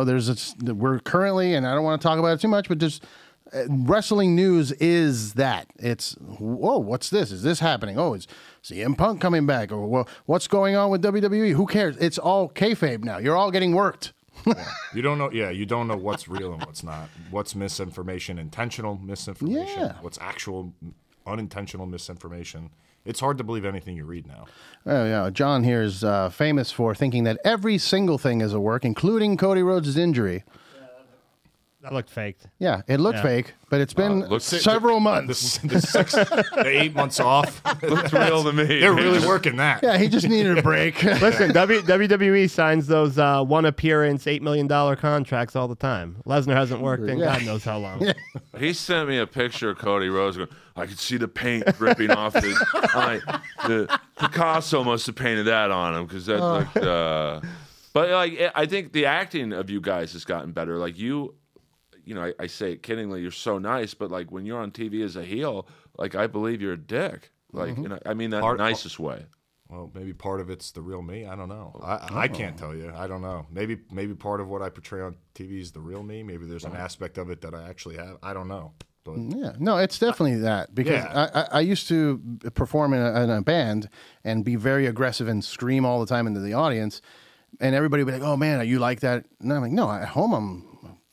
We're currently, and I don't want to talk about it too much, but just. Wrestling news is that it's what's this? Is this happening? Oh, is CM Punk coming back? Or well, what's going on with WWE? Who cares? It's all kayfabe now. You're all getting worked. Yeah. You don't know. Yeah, you don't know what's real and what's not. What's misinformation? Intentional misinformation. Yeah. What's actual unintentional misinformation? It's hard to believe anything you read now. Oh yeah, John here is famous for thinking that every single thing is a work, including Cody Rhodes' injury. That looked faked. Yeah, it looked fake, but it's been several months. The 8 months off. Looks real to me. They're really working that. Yeah, he just needed a break. Listen, WWE signs those one appearance, $8 million contracts all the time. Lesnar hasn't worked in God knows how long. Yeah. He sent me a picture of Cody Rhodes going, I could see the paint dripping off his. Picasso must have painted that on him because that looked. But I think the acting of you guys has gotten better. Like you. I say it kiddingly, you're so nice, but like when you're on TV as a heel, like I believe you're a dick. Like, I mean that in the nicest way. Well, maybe part of it's the real me. I don't know. I can't tell you. I don't know. Maybe part of what I portray on TV is the real me. Maybe there's an aspect of it that I actually have. I don't know. But yeah, no, it's definitely that because I used to perform in a band and be very aggressive and scream all the time into the audience, and everybody would be like, "Oh man, are you like that?" And I'm like, "No, at home I'm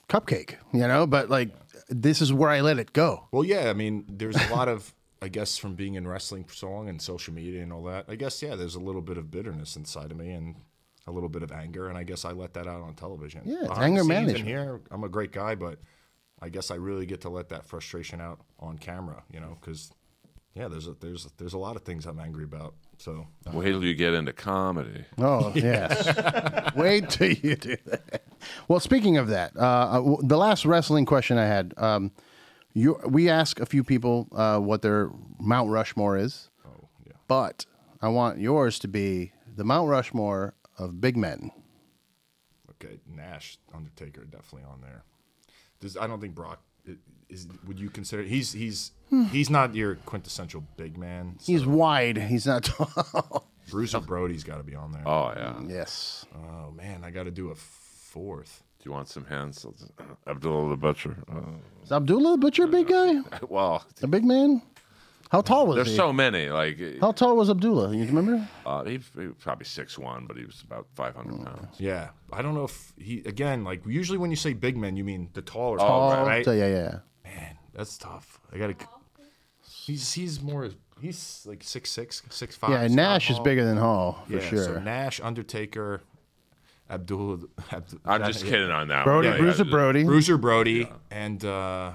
cupcake, but like this is where I let it go. Well, yeah, I mean, there's a lot of, I guess, from being in wrestling for so long and social media and all that, I guess, yeah, there's a little bit of bitterness inside of me and a little bit of anger, and I guess I let that out on television. Yeah, it's Behind anger the scenes management. in here, I'm a great guy, but I guess I really get to let that frustration out on camera, because, yeah, there's a lot of things I'm angry about. So Wait till you get into comedy. Oh, yes. Wait till you do that. Well, speaking of that, the last wrestling question I had, we ask a few people what their Mount Rushmore is, but I want yours to be the Mount Rushmore of big men. Okay, Nash, Undertaker, definitely on there. I don't think Brock is. Would you consider he's not your quintessential big man? So He's wide. He's not tall. Bruiser Brody's got to be on there. Oh yeah. Yes. Oh man, I got to do a fourth. Do you want some hands? Abdullah the Butcher. Is Abdullah the Butcher a big guy? Well, A big man? How tall was there's he? so many. Like How tall was Abdullah? You remember? he was probably 6'1", but he was about 500 pounds. Yeah, I don't know if he again. Like usually when you say big men, you mean the taller. Oh, guy, right? So, yeah. Man, that's tough. I gotta. He's more. He's like 6'6", 6'5". Yeah, Nash is bigger than Hall, for sure. So Nash, Undertaker, Abdullah. I'm just kidding on that Brody, one. Bruiser Brody. Bruiser Brody, and man,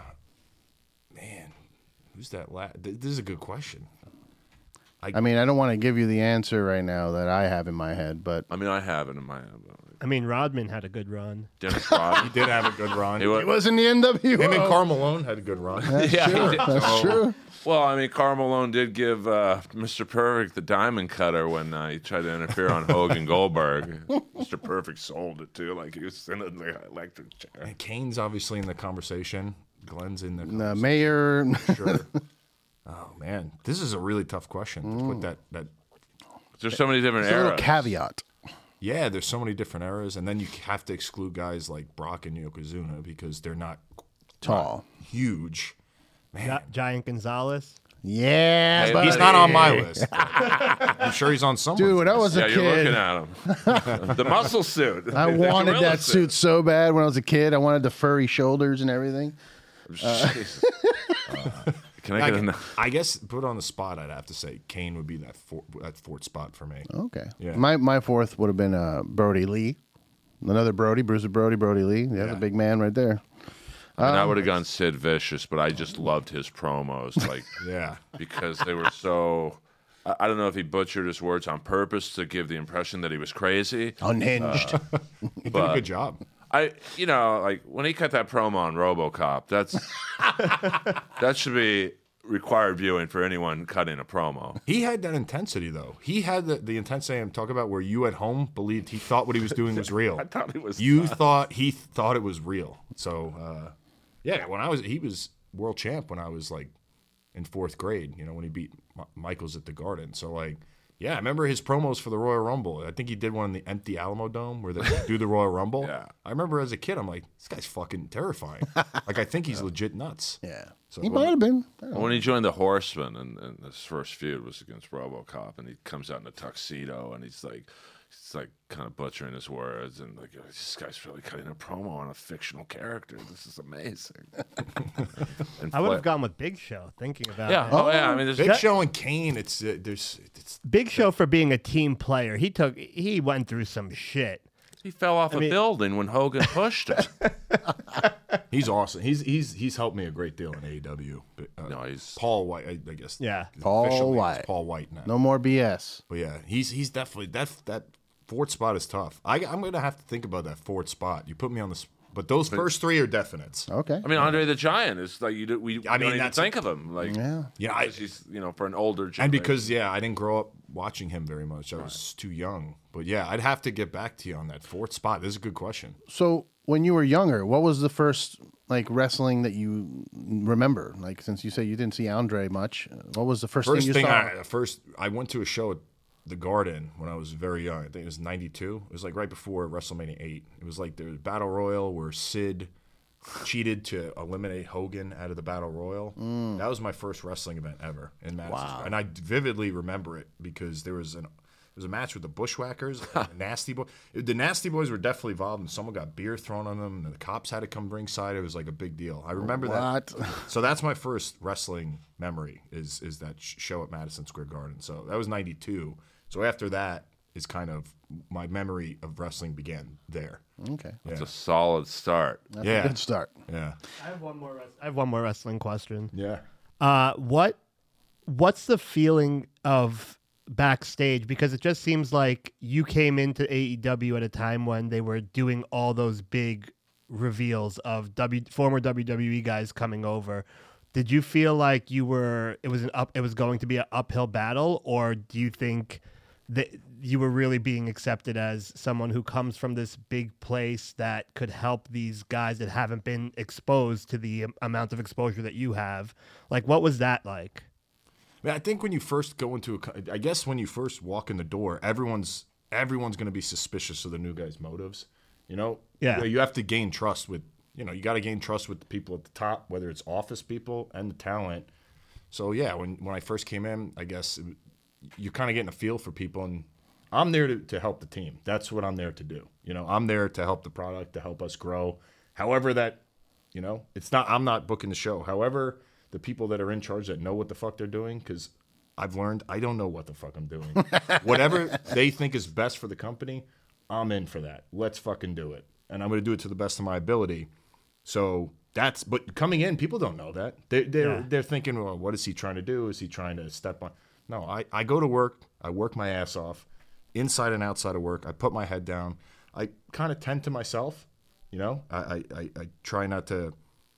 who's that? This is a good question. I mean, I don't want to give you the answer right now that I have in my head, but I mean, I have it in my. I mean, Rodman had a good run. Dennis Rodman. Did have a good run. He was- it was in the NWO. Him and Karl Malone had a good run. Yeah, he did. That's true. Well, I mean, Karl Malone did give Mr. Perfect the diamond cutter when he tried to interfere on Hogan Goldberg. Mr. Perfect sold it too, like he was in an electric chair. And Kane's obviously in the conversation. Glenn's in the The conversation. mayor. Sure. Oh man, this is a really tough question. To put that. There's so many different There's a little eras. caveat. Yeah, there's so many different eras, and then you have to exclude guys like Brock and Yokozuna because they're not Tall. huge. Man, Giant Gonzalez. Yeah, Hey, buddy. he's not on my list. I'm sure he's on someone's Dude, when I list. was a Yeah, you're kid, looking at him. The muscle suit. I The wanted gorilla that suit so bad when I was a kid. I wanted the furry shoulders and everything. Jesus. Can I get in? I guess put on the spot, I'd have to say Kane would be that fourth spot for me. Okay. Yeah. My fourth would have been Brody Lee. Another Brody, Bruiser Brody, Brody Lee. That's a big man right there. I mean, I would have gone Sid Vicious, but I just loved his promos, like Yeah. because they were so. I don't know if he butchered his words on purpose to give the impression that he was crazy. Unhinged. He did a good job. Like when he cut that promo on RoboCop, that should be required viewing for anyone cutting a promo. He had that intensity, though. He had the intensity I'm talking about where you at home believed he thought what he was doing was real. I thought it was. You thought he thought it was real. So, yeah, he was world champ when I was like in fourth grade, when he beat Michaels at the Garden. So, like, yeah, I remember his promos for the Royal Rumble. I think he did one in the empty Alamo Dome where they do the Royal Rumble. Yeah. I remember as a kid, I'm like, this guy's fucking terrifying. Like, I think he's legit nuts. Yeah. So He might have been. When he joined the Horsemen, and his first feud was against RoboCop, and he comes out in a tuxedo, and he's like kind of butchering his words, and like this guy's really cutting a promo on a fictional character. This is amazing. And I would Fla- have gone with Big Show, thinking about Yeah. it. Oh yeah. I mean, there's Big Show and Kane, it's Big Show for being a team player. He went through some shit. he fell off a building when Hogan pushed him. he's awesome. He's helped me a great deal in AEW. But, No, he's- Paul White, I guess. Yeah. Paul Officially, it's White. Paul White now. No more BS. But yeah, he's definitely that fourth spot is tough. I'm gonna have to think about that fourth spot. You put me on the, but those first three are definites. Okay. I mean, Andre the Giant is like we don't even that's- think of him like Yeah. Yeah, because he's for an older generation. and because I didn't grow up watching him very much. I was too young. But yeah, I'd have to get back to you on that fourth spot. This is a good question. So when you were younger, what was the first wrestling that you remember? Like, since you say you didn't see Andre much, what was the first thing you saw? I went to a show at the Garden when I was very young. I think it was 92. It was like right before WrestleMania 8. It was like there was Battle Royal where Sid cheated to eliminate Hogan out of the Battle Royal. That was my first wrestling event ever in Madison. Wow. And I vividly remember it because there was was a match with the Bushwhackers, and the Nasty Boys. The Nasty Boys were definitely involved, and someone got beer thrown on them, and the cops had to come ringside. It was like a big deal. I remember that. So that's my first wrestling memory is that show at Madison Square Garden. So that was 92. So after that is kind of my memory of wrestling began there. Okay. It's a solid start. That's a good start. Yeah. I have one more wrestling question. Yeah. What's the feeling of backstage? Because it just seems like you came into AEW at a time when they were doing all those big reveals of former WWE guys coming over. Did you feel like it was going to be an uphill battle, or do you think that you were really being accepted as someone who comes from this big place that could help these guys that haven't been exposed to the amount of exposure that you have? Like, what was that like? I think when you first go into I guess when you first walk in the door, everyone's going to be suspicious of the new guy's motives. You know? Yeah. You have to gain trust with, you got to gain trust with the people at the top, whether it's office people and the talent. So, yeah, when I first came in, I guess you're kind of getting a feel for people, and I'm there to help the team. That's what I'm there to do. I'm there to help the product, to help us grow. However that, I'm not booking the show. However, the people that are in charge that know what the fuck they're doing, because I've learned I don't know what the fuck I'm doing. Whatever they think is best for the company, I'm in for that. Let's fucking do it. And I'm going to do it to the best of my ability. So but coming in, people don't know that. They're thinking, well, what is he trying to do? Is he trying to step on? No, I go to work. I work my ass off, inside and outside of work. I put my head down. I kind of tend to myself. I try not to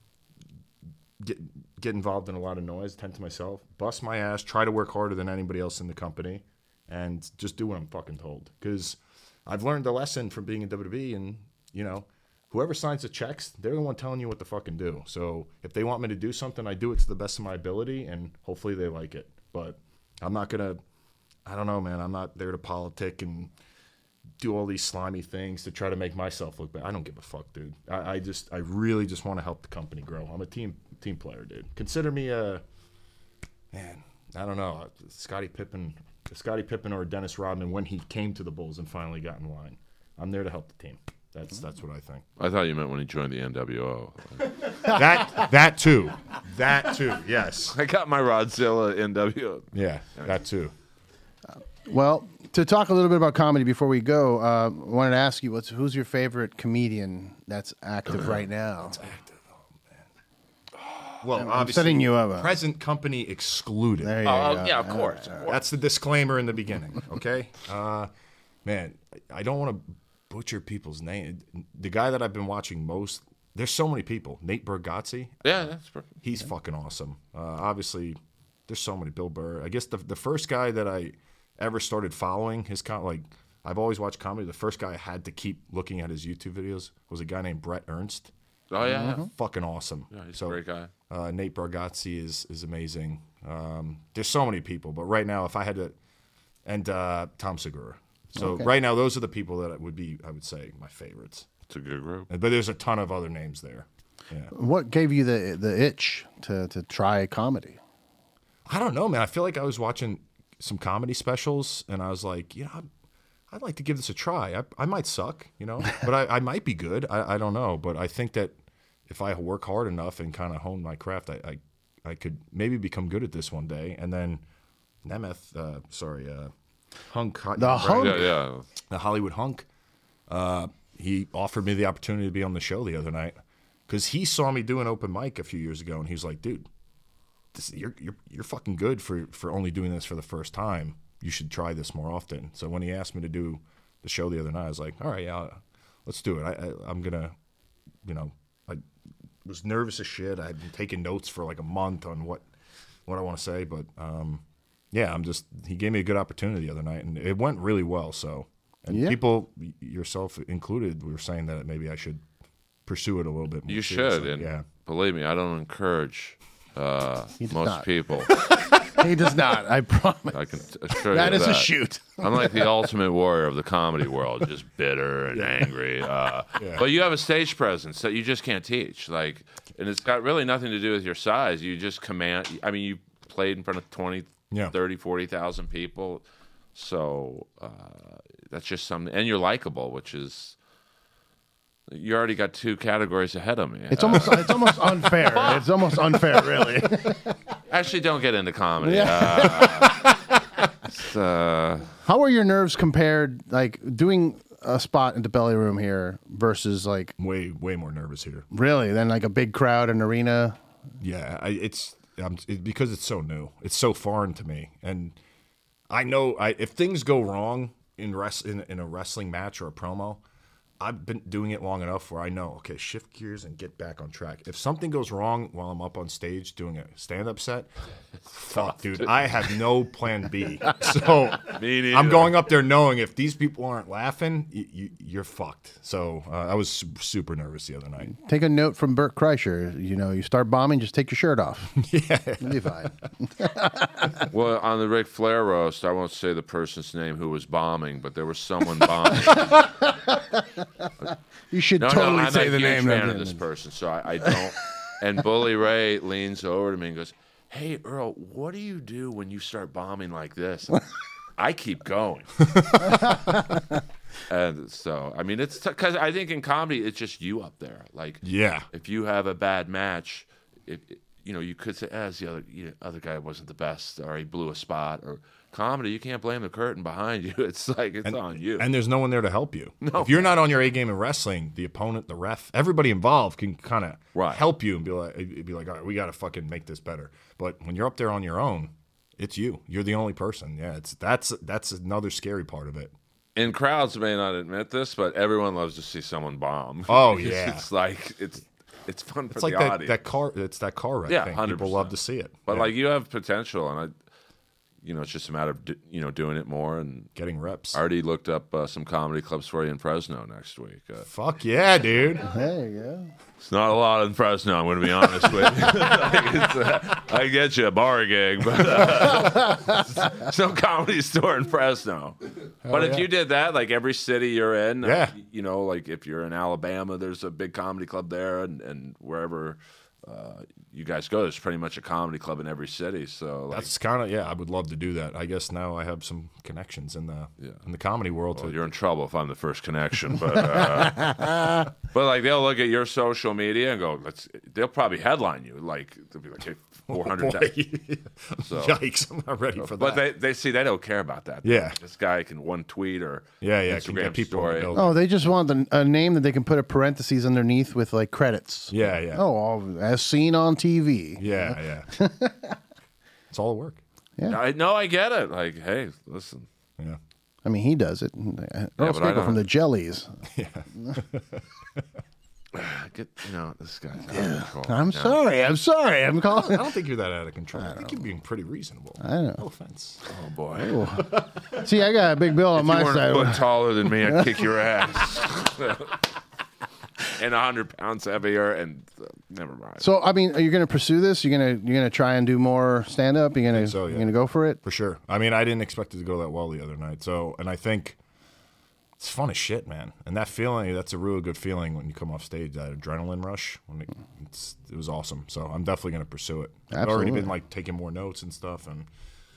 get involved in a lot of noise, tend to myself, bust my ass, try to work harder than anybody else in the company, and just do what I'm fucking told. Because I've learned a lesson from being in WWE, and, whoever signs the checks, they're the one telling you what to fucking do. So if they want me to do something, I do it to the best of my ability, and hopefully they like it. But I'm not going to, I don't know, man, I'm not there to politic and do all these slimy things to try to make myself look bad. I don't give a fuck, dude. I really just want to help the company grow. I'm a team player, dude. Consider me I don't know, Scottie Pippen or Dennis Rodman when he came to the Bulls and finally got in line. I'm there to help the team. That's what I think. I thought you meant when he joined the NWO. That too, yes. I got my Rodzilla NWO. Yeah, that too. Well, to talk a little bit about comedy before we go, I wanted to ask you, who's your favorite comedian that's active right now? Well, I'm obviously, setting you up. Present company excluded. There you go. Yeah, of course. That's the disclaimer in the beginning, okay? Man, I don't want to butcher people's name. The guy that I've been watching most, there's so many people. Nate Bargatze. Yeah, that's perfect. He's fucking awesome. Obviously, there's so many. Bill Burr. I guess the first guy that I ever started following I've always watched comedy. The first guy I had to keep looking at his YouTube videos was a guy named Brett Ernst. Oh, yeah. Fucking awesome. Yeah, he's a great guy. Nate Bargatze is amazing. There's so many people, but right now, if I had to, and Tom Segura. So right now, those are the people that I would say, my favorites. It's a good group. But there's a ton of other names there. Yeah. What gave you the itch to try comedy? I don't know, man. I feel like I was watching some comedy specials, and I was like, I'd like to give this a try. I might suck, but I might be good. I don't know. But I think that if I work hard enough and kind of hone my craft, I could maybe become good at this one day. And then Hunk. The Hunk? Yeah. The Hollywood Hunk. He offered me the opportunity to be on the show the other night because he saw me do an open mic a few years ago, and he was like, dude, you're fucking good for only doing this for the first time. You should try this more often. So when he asked me to do the show the other night, I was like, all right, yeah, let's do it. I'm going to, I was nervous as shit. I'd been taking notes for like a month on what I want to say. But, yeah, he gave me a good opportunity the other night, and it went really well. So, and people, yourself included, were saying that maybe I should pursue it a little bit more. You seriously. should. And yeah. believe me, I don't encourage most people. He does not. I promise. I can assure you that is a shoot. I'm like the ultimate warrior of the comedy world, just bitter and angry. But you have a stage presence that you just can't teach. And it's got really nothing to do with your size. You just command. I mean, you played in front of 20, 30, 40,000 people. So that's just something, and you're likable, which is. You already got 2 categories ahead of me. It's almost unfair. It's almost unfair, really. Actually, don't get into comedy. How are your nerves compared, like doing a spot in the Belly Room here versus like Way more nervous here. really than like a big crowd, an arena? Yeah, because it's so new. It's so foreign to me, and I know if things go wrong in a wrestling match or a promo, I've been doing it long enough where I know, okay, shift gears and get back on track. If something goes wrong while I'm up on stage doing a stand-up set, fuck, dude, I have no plan B. So Me neither. I'm going up there knowing if these people aren't laughing, you're fucked. So I was super nervous the other night. Take a note from Bert Kreischer. You start bombing, just take your shirt off. Yeah. You'll be fine. Well, on the Ric Flair roast, I won't say the person's name who was bombing, but there was someone bombing. You should No, totally I'm say a the huge name. fan of this person, so I don't. And Bully Ray leans over to me and goes, "Hey, Earl, what do you do when you start bombing like this?" I keep going. And so, I mean, it's because I think in comedy, it's just you up there. Like, Yeah. if you have a bad match, you could say, the other guy wasn't the best, or he blew a spot, or comedy, you can't blame the curtain behind you. It's like, it's on you. And there's no one there to help you. No. If you're not on your A game in wrestling, the opponent, the ref, everybody involved can kind of Right. help you and be like, all right, we got to fucking make this better. But when you're up there on your own, it's you. You're the only person. Yeah, that's another scary part of it. And crowds may not admit this, but everyone loves to see someone bomb. Oh, Because yeah. It's like, it's fun for It's the like audience. that car. It's that car wreck Yeah, thing. 100%. People love to see it. But Yeah. like, you have potential, and it's just a matter of doing it more. And Getting reps. I already looked up some comedy clubs for you in Fresno next week. Fuck yeah, dude. There you go. It's not a lot in Fresno, I'm going to be honest with you. I can get you a bar gig, but there's no comedy store in Fresno. But if yeah. you did that, like every city you're in, Yeah. like if you're in Alabama, there's a big comedy club there, and wherever you guys go, there's pretty much a comedy club in every city. So like, That's kind of I would love to do that. I guess now I have some connections in the comedy world. well, you're in trouble if I'm the first connection, but but like they'll look at your social media and go, they'll probably headline you, like they'll be like, hey, 400,000. So, Yikes! I'm not ready for that. but they don't care about that. Yeah. This guy can one tweet or can Instagram get people on the story. bill. Oh, they just want a name that they can put a parentheses underneath with like credits. Yeah. Oh, as seen on TV. Yeah. It's all work. I get it. Like, hey, listen. Yeah. I mean, he does it. Earl but I Skakel don't- from the Jellies. This guy's out of control. I'm sorry. I'm I calling. don't think you're that out of control. I think you're being pretty reasonable. I know. No offense. Oh boy. See, I got a big bill on If my you weren't side. a foot taller than me, I'd kick your ass. And 100 pounds heavier, and never mind. So, I mean, are you going to pursue this? You're gonna try and do more stand up? You're gonna so, yeah. you're gonna go for it? For sure. I mean, I didn't expect it to go that well the other night. So, and I think it's fun as shit, man. And that feeling, that's a really good feeling when you come off stage, that adrenaline rush. It was awesome. So I'm definitely going to pursue it. I've already Absolutely. been like taking more notes and stuff. And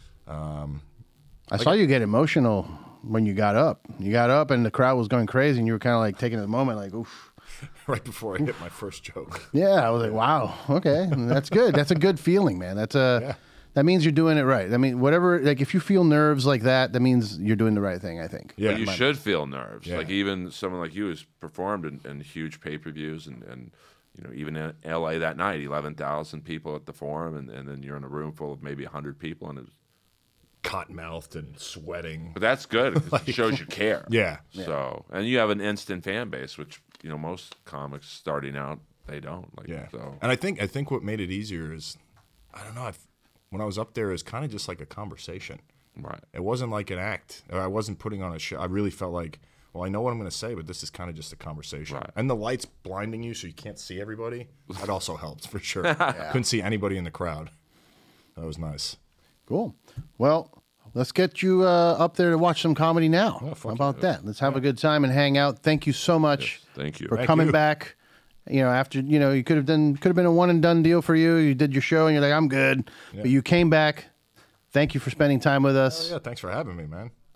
I saw you get emotional when you got up. You got up and the crowd was going crazy, and you were kind of like taking a moment, like, oof. right before I hit my first joke. Yeah, I was like, wow, okay, that's good. That's a good feeling, man. That means you're doing it right. I mean, whatever, like if you feel nerves like that, that means you're doing the right thing, I think. Yeah. But you should feel nerves. Yeah. Like even someone like you who's performed in huge pay-per-views and even in LA that night, 11,000 people at the Forum, and then you're in a room full of maybe 100 people, and Cotton-mouthed and sweating. but that's good because it shows you care. Yeah. So, and you have an instant fan base, which most comics starting out they don't. Like, Yeah. So And I think what made it easier is, I don't know, when I was up there, it was kind of just like a conversation. right. It wasn't like an act. I wasn't putting on a show. I really felt like, well, I know what I'm going to say, but this is kind of just a conversation. Right. And the lights blinding you so you can't see everybody, that also helps for sure. Couldn't see anybody in the crowd. That was nice. Cool. Well, let's get you up there to watch some comedy now. Oh, fuck How about yeah. that? Let's have a good time and hang out. Thank you so much Thank you. for Thank coming you. back. After you could have been a one and done deal for you. You did your show and you're like, I'm good. Yeah. But you came back. Thank you for spending time with us. Yeah, thanks for having me, man.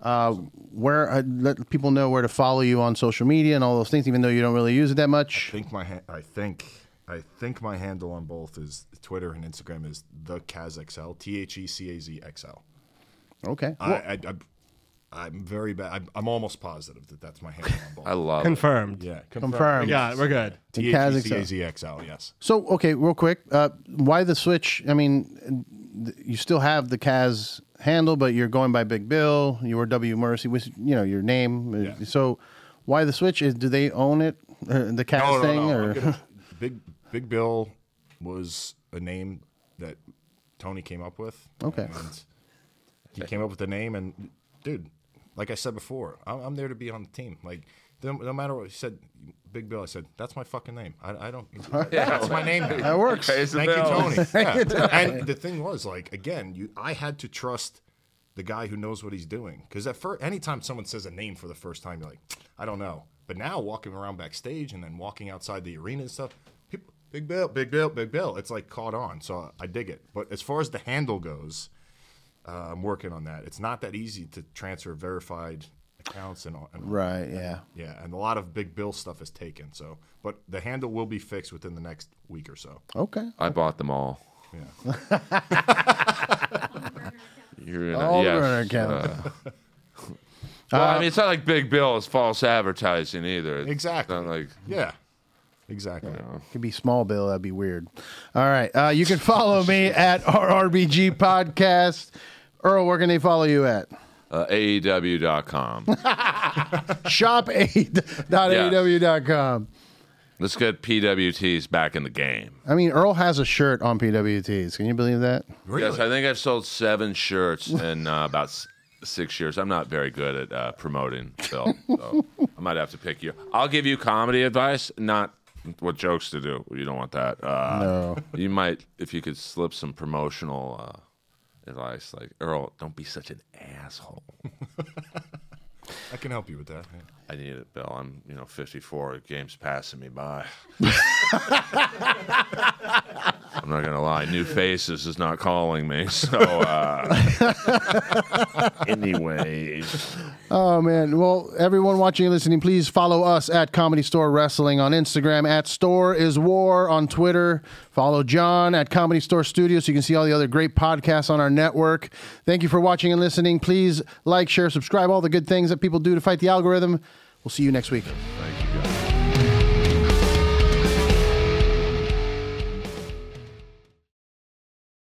Where let people know where to follow you on social media and all those things, even though you don't really use it that much. I think my handle on both is Twitter and Instagram is the KazXL, TheCazXL. Okay. I'm very bad. I'm almost positive that that's my handle on both. I love Confirmed. Yeah, Confirmed. We're good. TheCazXL, yes. So, okay, real quick, why the switch? I mean, you still have the Kaz handle, but you're going by Big Bill. You were W Mercy, which, your name. Yeah. So, why the switch? Do they own it, the Kaz thing? No. Or Big Bill was a name that Tony came up with. Okay. And he came up with the name, and dude, like I said before, I'm there to be on the team. Like, no matter what he said, Big Bill, I said, that's my fucking name. I don't. That's my name. That works. Thank you, Tony. Yeah. And the thing was, like, again, I had to trust the guy who knows what he's doing. Because anytime someone says a name for the first time, you're like, I don't know. But now walking around backstage and then walking outside the arena and stuff, people, Big Bill, Big Bill, Big Bill. It's like caught on. So I dig it. But as far as the handle goes, I'm working on that. It's not that easy to transfer verified accounts and right, yeah. Yeah, and a lot of Big Bill stuff is taken. So, but the handle will be fixed within the next week or so. Okay. I bought them all. Yeah. You're in All yes, burner account. well, I mean, it's not like Big Bill is false advertising either. It's Exactly. not like Yeah. Exactly. Could be Small Bill. That'd be weird. All right. You can follow me at RRBG Podcast. Earl, where can they follow you at? AEW.com. Shop8.aew.com. Let's get PWTs back in the game. I mean, Earl has a shirt on PWTs. Can you believe that? Really? Yes, I think I've sold 7 shirts in about 6 years. I'm not very good at promoting, Phil. So I might have to pick you. I'll give you comedy advice, not what jokes to do. You don't want that. No. You might, if you could slip some promotional advice, like, Earl, don't be such an asshole. I can help you with that. Yeah. I need it, Bill. I'm, 54. Game's passing me by. I'm not gonna lie. New Faces is not calling me. So, anyways. Oh, man. Well, everyone watching and listening, please follow us at Comedy Store Wrestling on Instagram, at Store is War on Twitter. Follow John at Comedy Store Studio so you can see all the other great podcasts on our network. Thank you for watching and listening. Please like, share, subscribe, all the good things that people do to fight the algorithm. We'll see you next week.